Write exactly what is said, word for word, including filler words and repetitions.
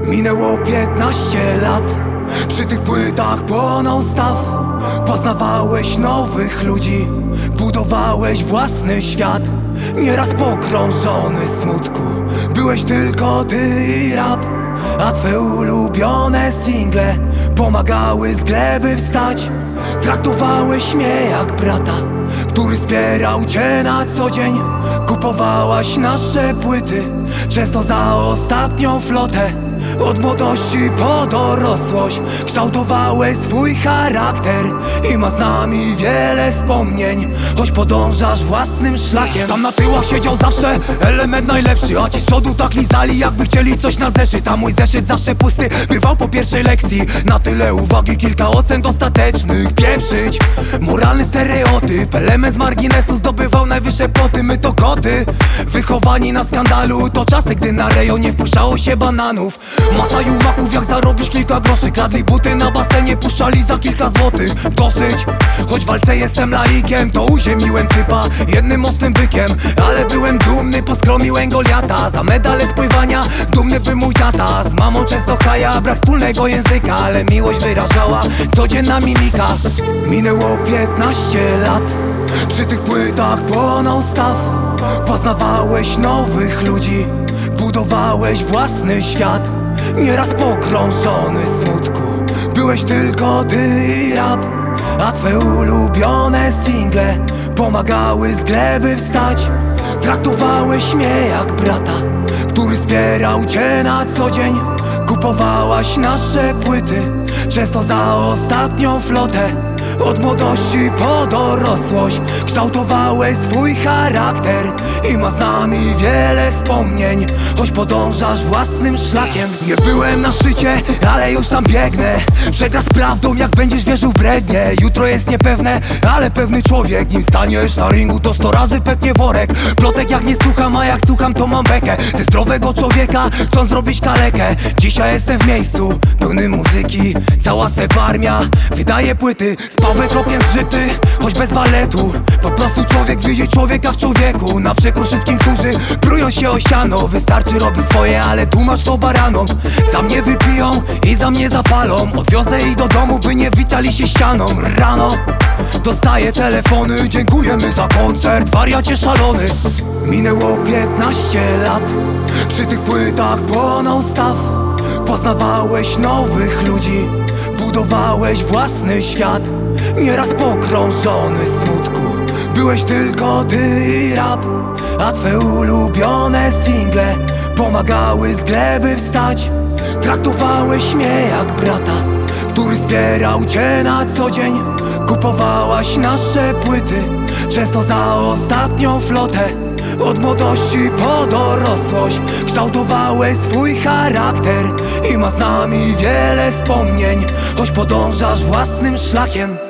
Minęło piętnaście lat, przy tych płytach płonął staw. Poznawałeś nowych ludzi, budowałeś własny świat. Nieraz pogrążony w smutku, byłeś tylko ty i rap. A twe ulubione single pomagały z gleby wstać. Traktowałeś mnie jak brata, który wspierał cię na co dzień. Kupowałaś nasze płyty, często za ostatnią flotę. Od młodości po dorosłość kształtowałeś swój charakter i ma z nami wiele wspomnień, choć podążasz własnym szlakiem. Tam na tyłach siedział zawsze element najlepszy, a ci z przodu tak lizali, jakby chcieli coś na zeszyt. A mój zeszyt zawsze pusty bywał po pierwszej lekcji. Na tyle uwagi, kilka ocen dostatecznych. Pieprzyć, moralny stereotyp, element z marginesu zdobywał najwyższe ploty. My to koty, wychowani na skandalu. To czasy, gdy na rejonie wpuszczało się bananów. Masa jumaków, jak zarobisz kilka groszy. Kradli buty na basenie, puszczali za kilka złotych. Dosyć, choć w walce jestem laikiem, to uziemiłem typa jednym mocnym bykiem. Ale byłem dumny, poskromiłem Goliata. Za medale z pływania dumny był mój tata. Z mamą często haja, brak wspólnego języka, ale miłość wyrażała codzienna mimika. Minęło piętnaście lat, przy tych płytach płonął staw. Poznawałeś nowych ludzi, budowałeś własny świat. Nieraz pogrążony w smutku, byłeś tylko ty i rap. A twe ulubione single pomagały z gleby wstać. Traktowałeś mnie jak brata, który wspierał cię na co dzień. Kupowałaś nasze płyty, często za ostatnią flotę. Od młodości po dorosłość kształtowałeś swój charakter i ma z nami wiele wspomnień, choć podążasz własnym szlakiem. Nie byłem na szczycie, ale już tam biegnę. Przegrasz z prawdą, jak będziesz wierzył w brednie. Jutro jest niepewne, ale pewny człowiek. Nim staniesz na ringu, to sto razy pęknie worek. Plotek jak nie słucham, a jak słucham, to mam bekę. Ze zdrowego człowieka chcą zrobić kalekę. Dzisiaj jestem w miejscu pełnym muzyki, cała step armia wydaje płyty. Spałek rokiem zżyty, choć bez baletu. Po prostu człowiek widzi człowieka w człowieku. Na przekór wszystkim, którzy prują się o siano. Wystarczy robić swoje, ale tłumacz to baranom. Za mnie wypiją i za mnie zapalą. Odwiozę ich do domu, by nie witali się ścianą. Rano dostaję telefony, dziękujemy za koncert, wariacie szalony. Minęło piętnaście lat, przy tych płytach płonął staw. Poznawałeś nowych ludzi, budowałeś własny świat. Nieraz pogrążony w smutku, byłeś tylko ty i rap. A twe ulubione single pomagały z gleby wstać. Traktowałeś mnie jak brata, który wspierał cię na co dzień. Kupowałaś nasze płyty, często za ostatnią flotę. Od młodości po dorosłość kształtowałeś swój charakter i ma z nami wiele wspomnień, choć podążasz własnym szlakiem.